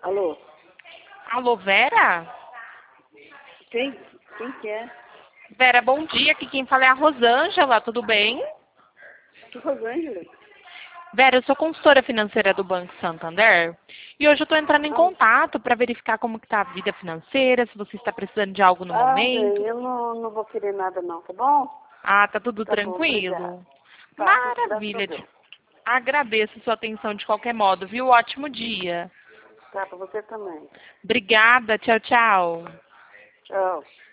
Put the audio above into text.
Alô? Alô, Vera? Quem que é? Vera, bom dia. Aqui quem fala é a Rosângela, tudo bem? Que Rosângela? Vera, eu sou consultora financeira do Banco Santander e hoje eu estou entrando em contato para verificar como que está a vida financeira, se você está precisando de algo no momento. Bem, eu não vou querer nada não, tá bom? Ah, tá tudo Tá bom, obrigada. tranquilo? Tá, tudo graças a Maravilha. Deus. Agradeço sua atenção de qualquer modo, viu? Ótimo dia. Tá, pra você também. Obrigada. Tchau, tchau. Tchau.